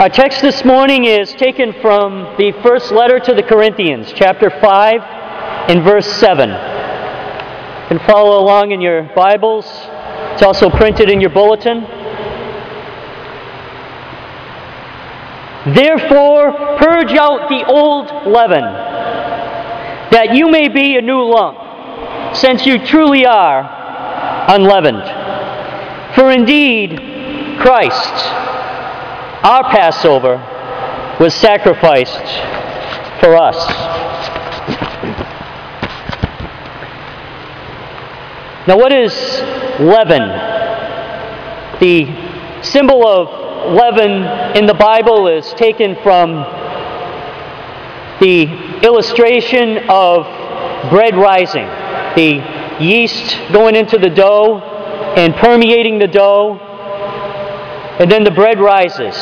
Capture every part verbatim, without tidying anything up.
Our text this morning is taken from the first letter to the Corinthians, chapter five and verse seven. You can follow along in your Bibles. It's also printed in your bulletin. Therefore, purge out the old leaven, that you may be a new lump, since you truly are unleavened. For indeed, Christ, our Passover, was sacrificed for us. Now, what is leaven? The symbol of leaven in the Bible is taken from the illustration of bread rising, the yeast going into the dough and permeating the dough, and then the bread rises.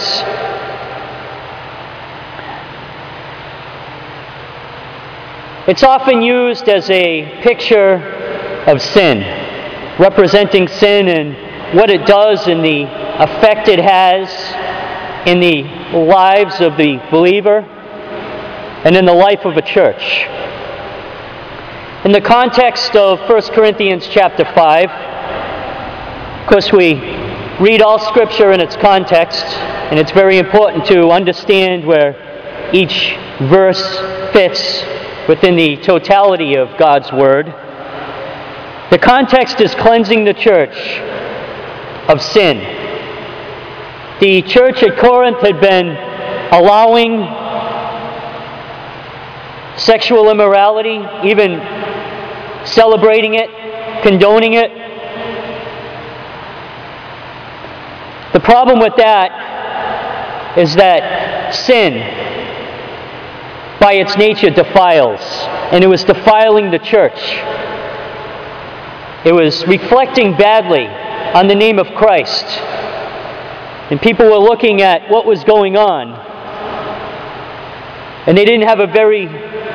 It's often used as a picture of sin, representing sin and what it does and the effect it has in the lives of the believer and in the life of a church. In the context of First Corinthians chapter five, of course we read all Scripture in its context, and it's very important to understand where each verse fits within the totality of God's Word. The context is cleansing the church of sin. The church at Corinth had been allowing sexual immorality, even celebrating it, condoning it. The problem with that is that sin, by its nature, defiles, and it was defiling the church. It was reflecting badly on the name of Christ, and people were looking at what was going on, and they didn't have a very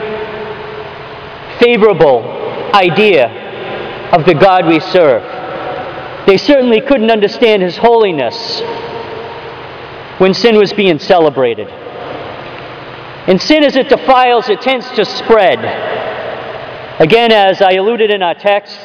favorable idea of the God we serve. They certainly couldn't understand His holiness when sin was being celebrated. And sin, as it defiles, it tends to spread. Again, as I alluded in our text,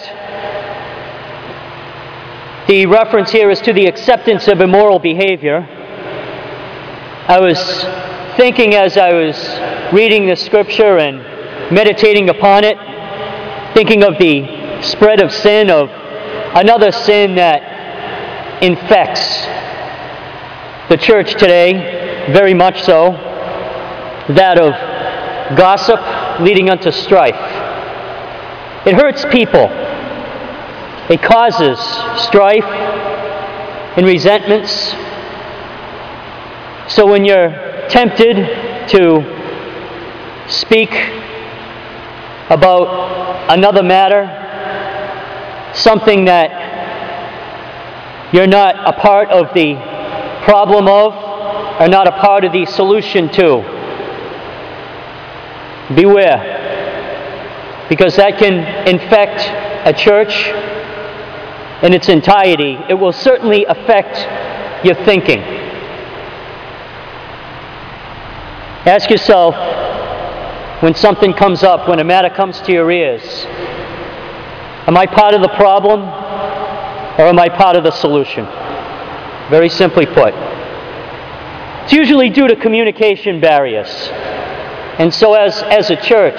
the reference here is to the acceptance of immoral behavior. I was thinking as I was reading the Scripture and meditating upon it, thinking of the spread of sin, of another sin that infects the church today, very much so, that of gossip leading unto strife. It hurts people. It causes strife and resentments. So when you're tempted to speak about another matter, something that you're not a part of the problem of, or not a part of the solution to, beware, because that can infect a church in its entirety. It will certainly affect your thinking. Ask yourself, when something comes up, when a matter comes to your ears, am I part of the problem, or am I part of the solution? Very simply put. It's usually due to communication barriers. And so as, as a church,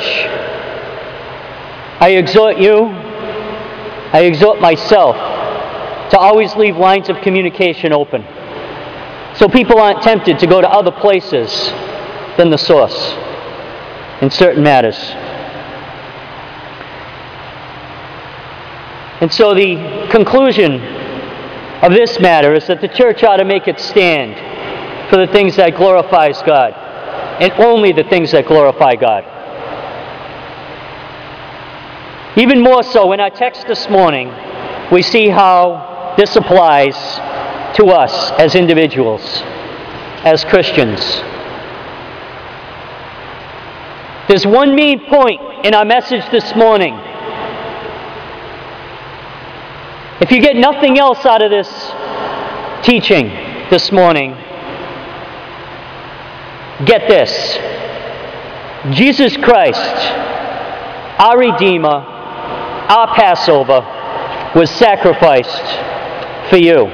I exhort you, I exhort myself, to always leave lines of communication open, so people aren't tempted to go to other places than the source in certain matters. And so the conclusion of this matter is that the church ought to make its stand for the things that glorifies God, and only the things that glorify God. Even more so, in our text this morning, we see how this applies to us as individuals, as Christians. There's one main point in our message this morning. If you get nothing else out of this teaching this morning, Get this. Jesus Christ, our Redeemer, our Passover, was sacrificed for you.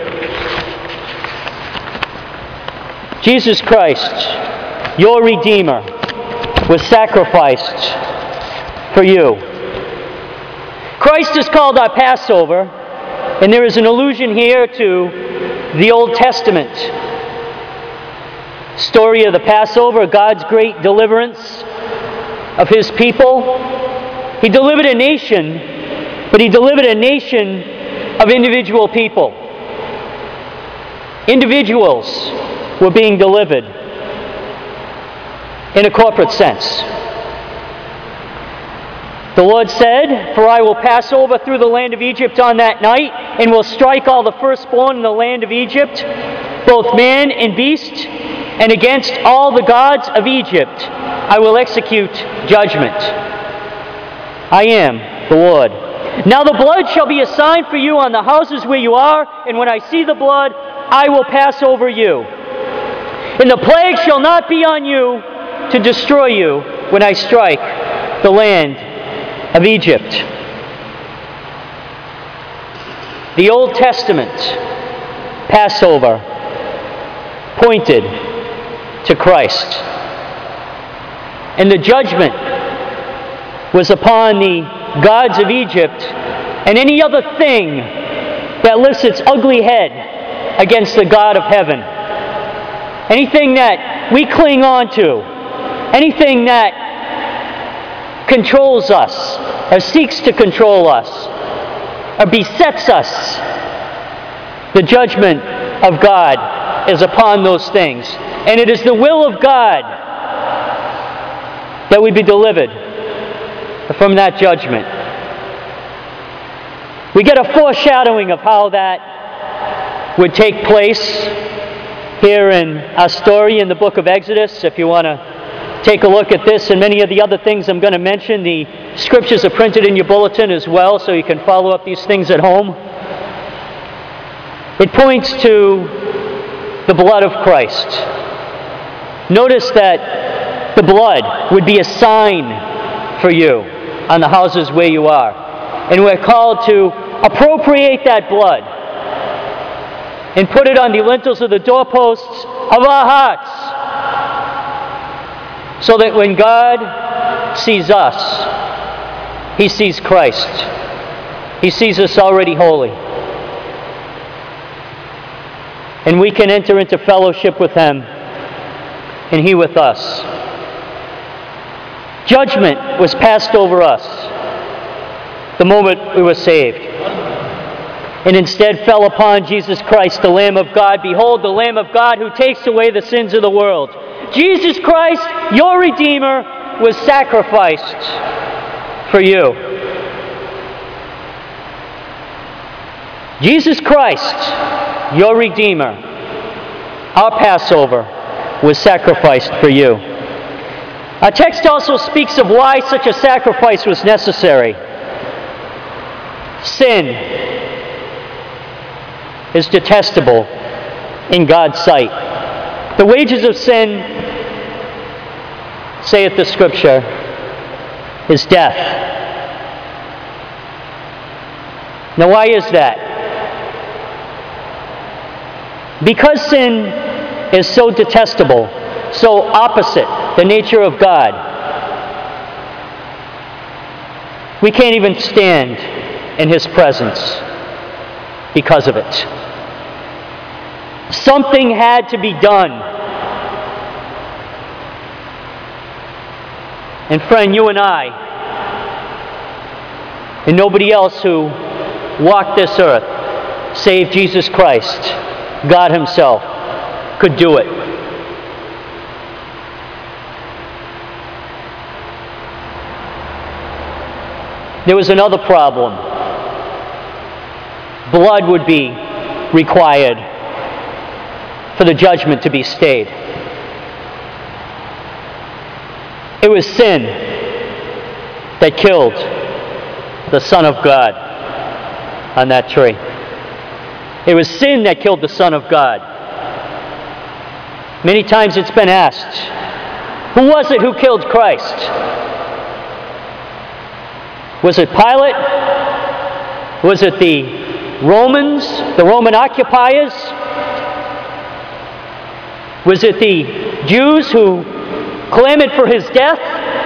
Jesus Christ, your Redeemer, was sacrificed for you. Christ is called our Passover, and there is an allusion here to the Old Testament story of the Passover, God's great deliverance of His people. He delivered a nation, but He delivered a nation of individual people. Individuals were being delivered in a corporate sense. The Lord said, "For I will pass over through the land of Egypt on that night, and will strike all the firstborn in the land of Egypt, both man and beast, and against all the gods of Egypt I will execute judgment. I am the Lord. Now the blood shall be a sign for you on the houses where you are, and when I see the blood, I will pass over you. And the plague shall not be on you to destroy you when I strike the land of Egypt." The Old Testament Passover pointed to Christ. And the judgment was upon the gods of Egypt and any other thing that lifts its ugly head against the God of heaven. Anything that we cling on to, anything that controls us, or seeks to control us, or besets us, the judgment of God is upon those things. And it is the will of God that we be delivered from that judgment. We get a foreshadowing of how that would take place here in our story in the book of Exodus. If you want to take a look at this and many of the other things I'm going to mention, the scriptures are printed in your bulletin as well, so you can follow up these things at home. It points to the blood of Christ. Notice that the blood would be a sign for you on the houses where you are. And we're called to appropriate that blood and put it on the lintels of the doorposts of our hearts, so that when God sees us, He sees Christ. He sees us already holy. And we can enter into fellowship with Him, and He with us. Judgment was passed over us the moment we were saved, and instead fell upon Jesus Christ, the Lamb of God. Behold, the Lamb of God who takes away the sins of the world. Jesus Christ, your Redeemer, was sacrificed for you. Jesus Christ, your Redeemer, our Passover, was sacrificed for you. Our text also speaks of why such a sacrifice was necessary. Sin is detestable in God's sight. The wages of sin, saith the Scripture, is death. Now, why is that? Because sin is so detestable, so opposite the nature of God, we can't even stand in His presence because of it. Something had to be done. And friend, you and I, and nobody else who walked this earth, save Jesus Christ, God Himself, could do it. There was another problem. Blood would be required for the judgment to be stayed. It was sin that killed the Son of God on that tree. It was sin that killed the Son of God. Many times it's been asked, Who was it who killed Christ? Was it Pilate? Was it the Romans, the Roman occupiers? Was it the Jews who clamored for his death?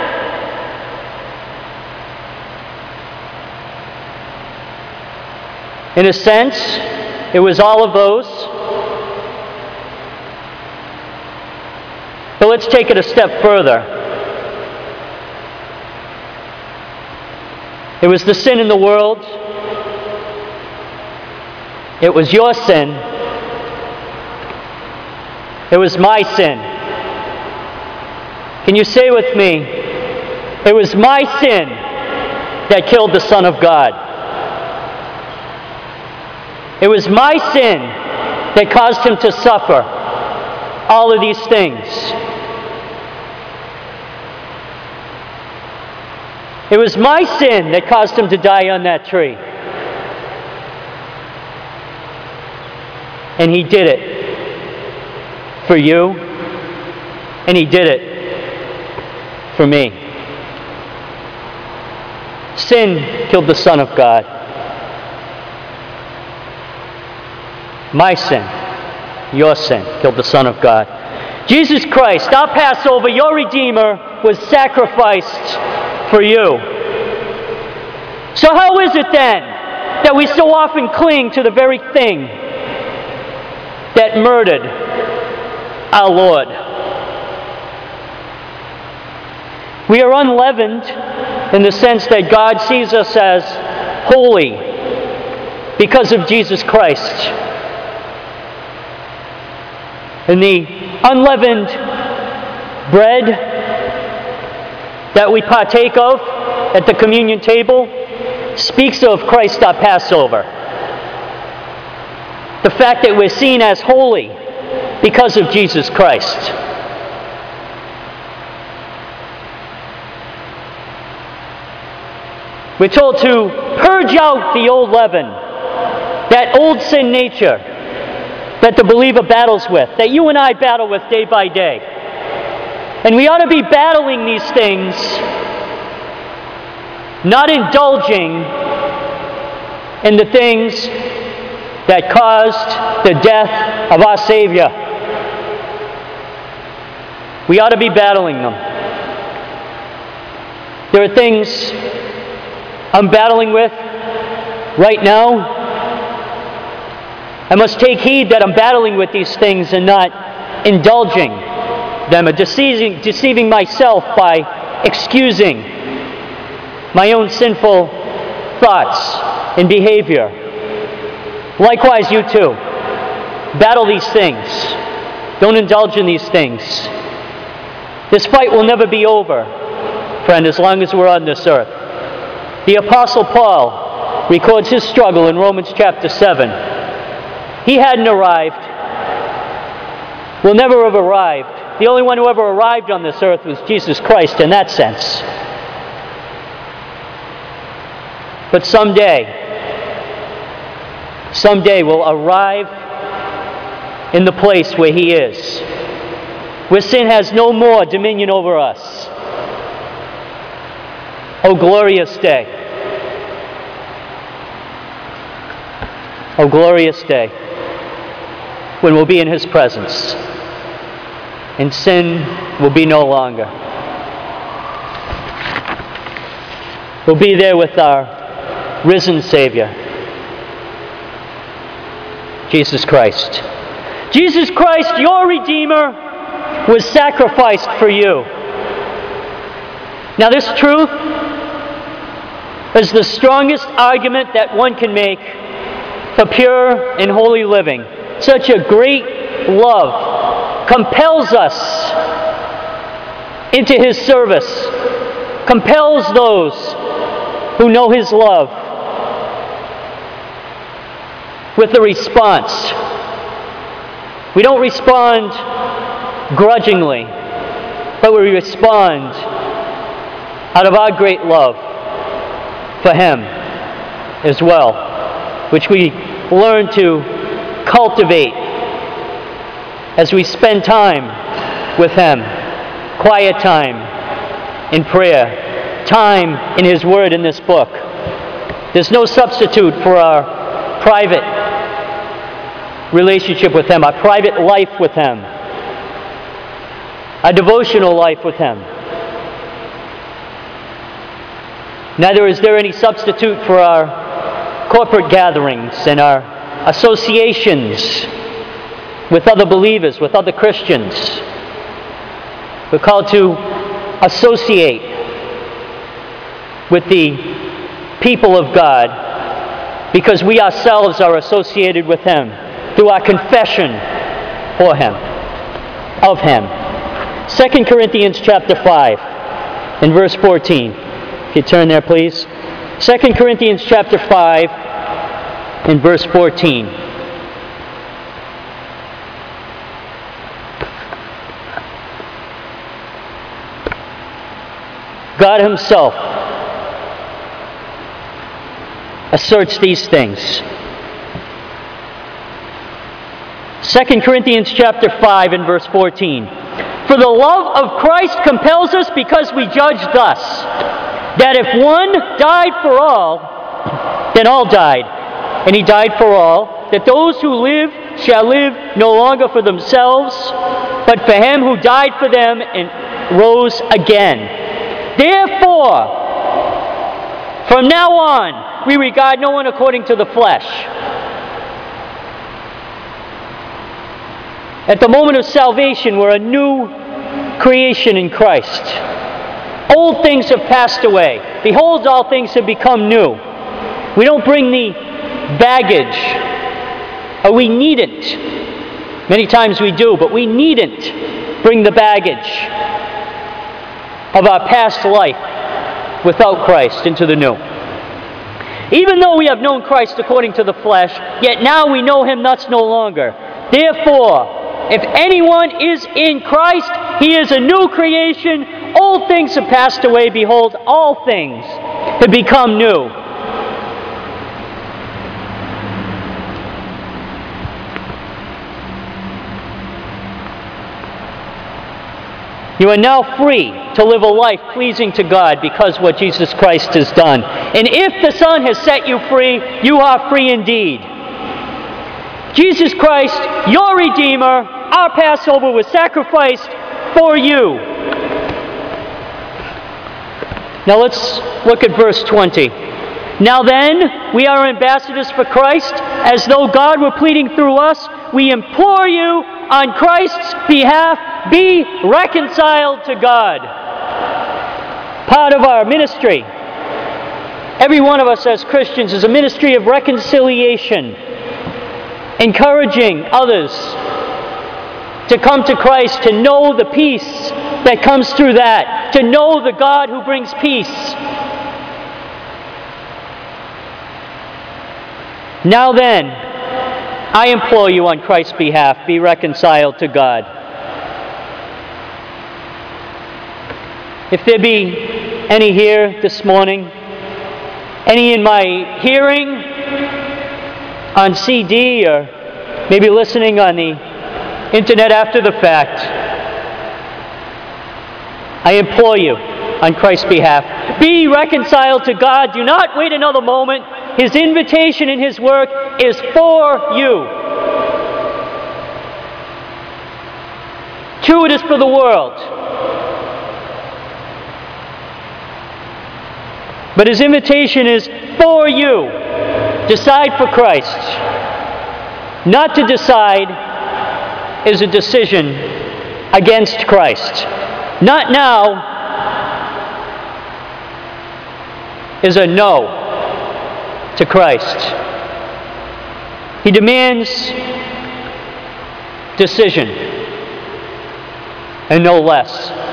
In a sense, it was all of those. But let's take it a step further. It was the sin in the world. It was your sin. It was my sin. Can you say with me, it was my sin that killed the Son of God. It was my sin that caused him to suffer all of these things. It was my sin that caused him to die on that tree. And he did it for you, and he did it for me. Sin killed the Son of God. My sin, your sin, killed the Son of God. Jesus Christ, our Passover, your Redeemer, was sacrificed for you. So how is it then that we so often cling to the very thing that murdered our Lord? We are unleavened in the sense that God sees us as holy because of Jesus Christ. And the unleavened bread that we partake of at the communion table speaks of Christ our Passover. The fact that we're seen as holy because of Jesus Christ. We're told to purge out the old leaven, that old sin nature that the believer battles with, that you and I battle with day by day. And we ought to be battling these things, not indulging in the things that caused the death of our Savior. We ought to be battling them. There are things I'm battling with right now. I must take heed that I'm battling with these things and not indulging them, or deceiving, deceiving myself by excusing my own sinful thoughts and behavior. Likewise, you too. Battle these things. Don't indulge in these things. This fight will never be over, friend, as long as we're on this earth. The Apostle Paul records his struggle in Romans chapter seven. He hadn't arrived. Will never have arrived. The only one who ever arrived on this earth was Jesus Christ in that sense. But someday, someday we'll arrive in the place where He is, where sin has no more dominion over us. Oh, glorious day. Oh, glorious day when we'll be in His presence and sin will be no longer. We'll be there with our risen Savior, Jesus Christ. Jesus Christ, your Redeemer, was sacrificed for you. Now, this truth is the strongest argument that one can make for pure and holy living. Such a great love compels us into His service, compels those who know His love with a response. We don't respond grudgingly, but we respond out of our great love for Him as well, which we learn to cultivate as we spend time with Him quiet time in prayer, time in His Word in this book. There's no substitute for our private relationship with Him, our private life with Him, our devotional life with Him. Neither is there any substitute for our corporate gatherings and our associations with other believers, with other Christians. We're called to associate with the people of God because we ourselves are associated with Him through our confession for Him, of Him. Second Corinthians chapter five and verse fourteen. If you turn there, please. Second Corinthians chapter five and verse fourteen. God Himself asserts these things. Second Corinthians chapter five and verse fourteen. For the love of Christ compels us because we judge thus, that if one died for all, then all died. And He died for all, that those who live shall live no longer for themselves, but for Him who died for them and rose again. Therefore, from now on, we regard no one according to the flesh. At the moment of salvation, we're a new creation in Christ. Old things have passed away. Behold, all things have become new. We don't bring the baggage, or we needn't. Many times we do, but we needn't bring the baggage of our past life without Christ into the new. Even though we have known Christ according to the flesh, yet now we know Him thus no longer. Therefore, if anyone is in Christ, he is a new creation. Old things have passed away. Behold, all things have become new. You are now free to live a life pleasing to God because what Jesus Christ has done. And if the Son has set you free, you are free indeed. Jesus Christ, your Redeemer, our Passover, was sacrificed for you. Now let's look at verse twenty. Now then, we are ambassadors for Christ, as though God were pleading through us. We implore you, on Christ's behalf, be reconciled to God. Part of our ministry, every one of us as Christians, is a ministry of reconciliation, encouraging others to come to Christ, to know the peace that comes through that, to know the God who brings peace. Now then, I implore you on Christ's behalf, be reconciled to God. If there be any here this morning, any in my hearing, on C D, or maybe listening on the internet after the fact, I implore you on Christ's behalf, be reconciled to God. Do not wait another moment. His invitation in His work is for you. True, it is for the world. But His invitation is for you. Decide for Christ. Not to decide is a decision against Christ. Not now is a no to Christ. He demands decision and no less.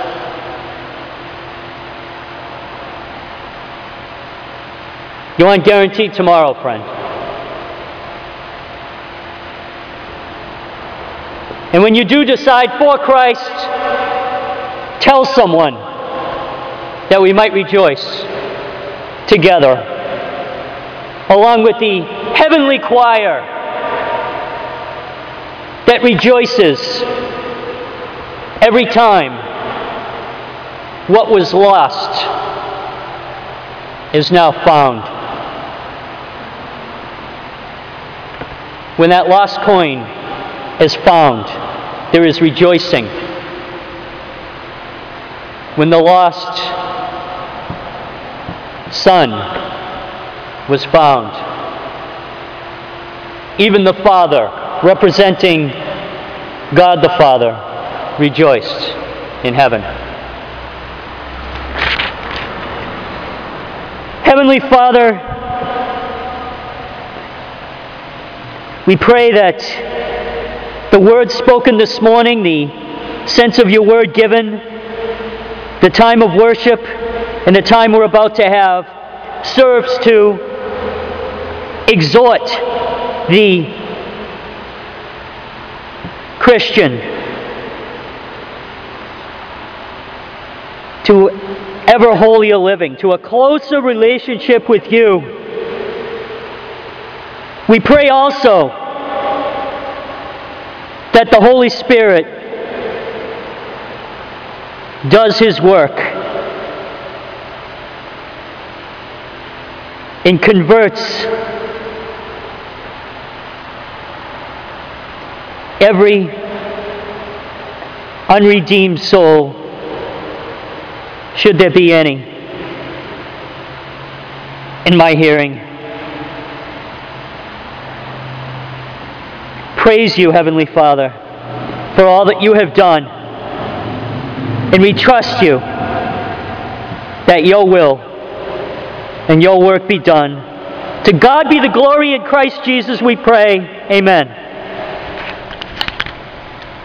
You aren't guaranteed tomorrow, friend. And when you do decide for Christ, tell someone that we might rejoice together, along with the heavenly choir that rejoices every time what was lost is now found. When that lost coin is found, there is rejoicing. When the lost son was found, even the Father, representing God the Father, rejoiced in heaven. Heavenly Father, we pray that the word spoken this morning, the sense of your word given, the time of worship, and the time we're about to have, serves to exhort the Christian to ever holier living, to a closer relationship with you. We pray also that the Holy Spirit does His work and converts every unredeemed soul, should there be any, in my hearing. Praise you, Heavenly Father, for all that you have done. And we trust you that your will and your work be done. To God be the glory in Christ Jesus, we pray. Amen.